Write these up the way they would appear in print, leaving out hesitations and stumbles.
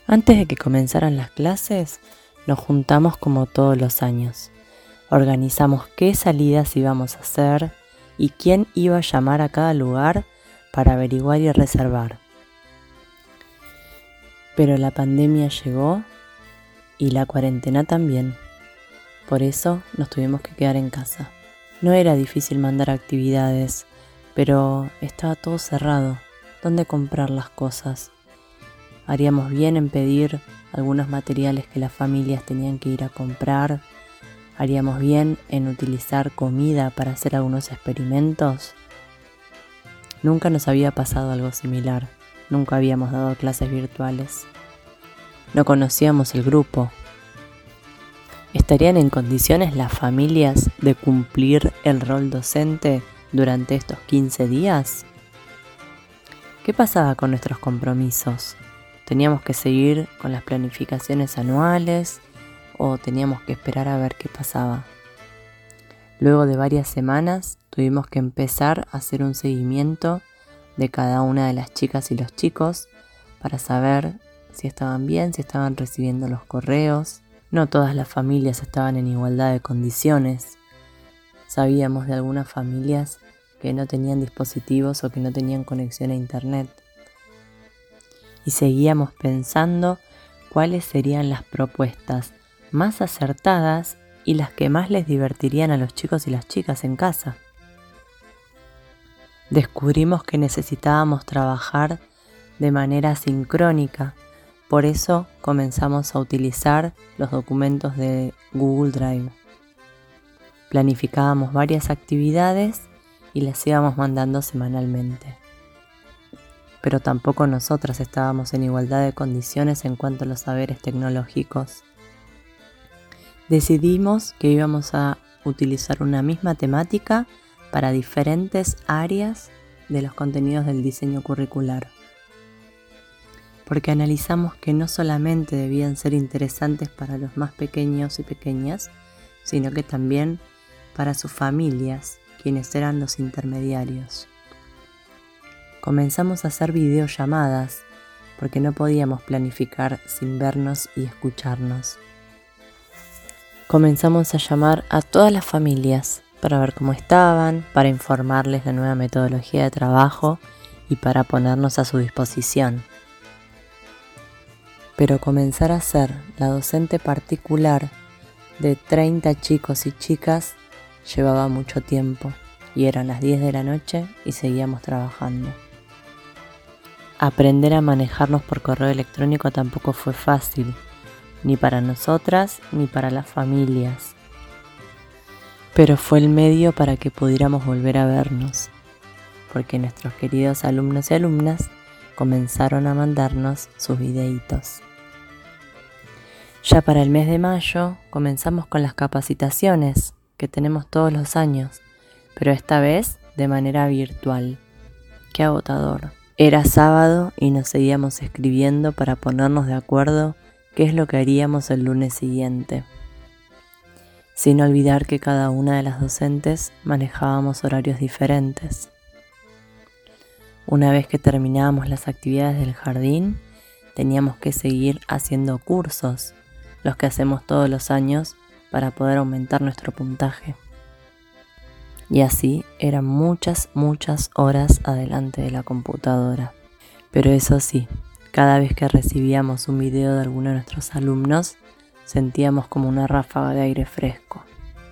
Antes de que comenzaran las clases, nos juntamos como todos los años. Organizamos qué salidas íbamos a hacer y quién iba a llamar a cada lugar para averiguar y reservar. Pero la pandemia llegó y la cuarentena también. Por eso nos tuvimos que quedar en casa. No era difícil mandar actividades, pero estaba todo cerrado. ¿Dónde comprar las cosas? Haríamos bien en pedir algunos materiales que las familias tenían que ir a comprar. Haríamos bien en utilizar comida para hacer algunos experimentos. Nunca nos había pasado algo similar. Nunca habíamos dado clases virtuales. No conocíamos el grupo. ¿Estarían en condiciones las familias de cumplir el rol docente durante estos 15 días? ¿Qué pasaba con nuestros compromisos? ¿Teníamos que seguir con las planificaciones anuales o teníamos que esperar a ver qué pasaba? Luego de varias semanas tuvimos que empezar a hacer un seguimiento de cada una de las chicas y los chicos para saber si estaban bien, si estaban recibiendo los correos. No todas las familias estaban en igualdad de condiciones. Sabíamos de algunas familias que no tenían dispositivos o que no tenían conexión a internet. Y seguíamos pensando cuáles serían las propuestas más acertadas y las que más les divertirían a los chicos y las chicas en casa. Descubrimos que necesitábamos trabajar de manera sincrónica, por eso comenzamos a utilizar los documentos de Google Drive. Planificábamos varias actividades y las íbamos mandando semanalmente. Pero tampoco nosotras estábamos en igualdad de condiciones en cuanto a los saberes tecnológicos. Decidimos que íbamos a utilizar una misma temática para diferentes áreas de los contenidos del diseño curricular. Porque analizamos que no solamente debían ser interesantes para los más pequeños y pequeñas, sino que también para sus familias, quienes eran los intermediarios. Comenzamos a hacer videollamadas, porque no podíamos planificar sin vernos y escucharnos. Comenzamos a llamar a todas las familias para ver cómo estaban, para informarles la nueva metodología de trabajo y para ponernos a su disposición. Pero comenzar a ser la docente particular de 30 chicos y chicas llevaba mucho tiempo y eran las 10 de la noche y seguíamos trabajando. Aprender a manejarnos por correo electrónico tampoco fue fácil, ni para nosotras ni para las familias. Pero fue el medio para que pudiéramos volver a vernos, porque nuestros queridos alumnos y alumnas comenzaron a mandarnos sus videitos. Ya para el mes de mayo comenzamos con las capacitaciones que tenemos todos los años, pero esta vez de manera virtual. ¡Qué agotador! Era sábado y nos seguíamos escribiendo para ponernos de acuerdo qué es lo que haríamos el lunes siguiente. Sin olvidar que cada una de las docentes manejábamos horarios diferentes. Una vez que terminábamos las actividades del jardín, teníamos que seguir haciendo cursos, los que hacemos todos los años para poder aumentar nuestro puntaje. Y así eran muchas horas adelante de la computadora. Pero eso sí, cada vez que recibíamos un video de alguno de nuestros alumnos, sentíamos como una ráfaga de aire fresco.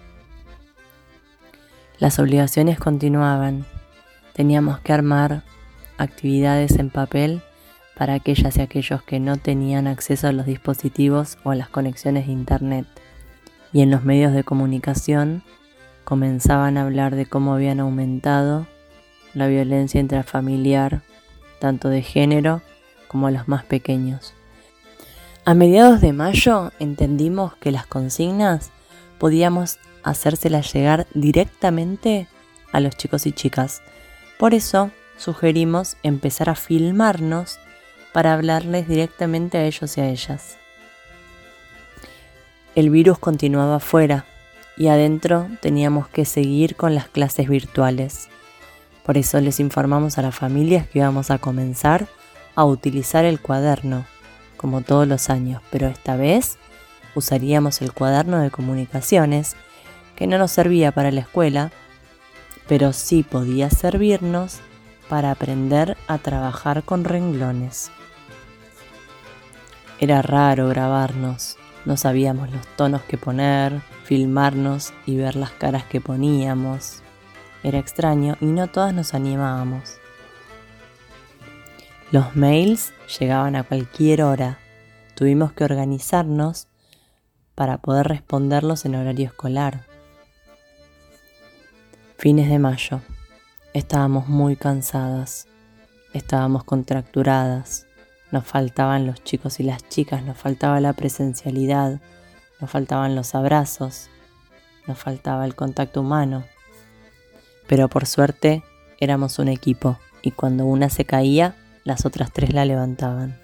Las obligaciones continuaban. Teníamos que armar actividades en papel para aquellas y aquellos que no tenían acceso a los dispositivos o a las conexiones de internet. Y en los medios de comunicación comenzaban a hablar de cómo habían aumentado la violencia intrafamiliar, tanto de género como a los más pequeños. A mediados de mayo entendimos que las consignas podíamos hacérselas llegar directamente a los chicos y chicas. Por eso sugerimos empezar a filmarnos para hablarles directamente a ellos y a ellas. El virus continuaba afuera y adentro teníamos que seguir con las clases virtuales. Por eso les informamos a las familias que íbamos a comenzar a utilizar el cuaderno como todos los años, pero esta vez usaríamos el cuaderno de comunicaciones, que no nos servía para la escuela, pero sí podía servirnos para aprender a trabajar con renglones. Era raro grabarnos, no sabíamos los tonos que poner, filmarnos y ver las caras que poníamos. Era extraño y no todas nos animábamos. Los mails llegaban a cualquier hora. Tuvimos que organizarnos para poder responderlos en horario escolar. Fines de mayo. Estábamos muy cansadas. Estábamos contracturadas. Nos faltaban los chicos y las chicas, nos faltaba la presencialidad, nos faltaban los abrazos, nos faltaba el contacto humano. Pero por suerte éramos un equipo y cuando una se caía, las otras 3 la levantaban.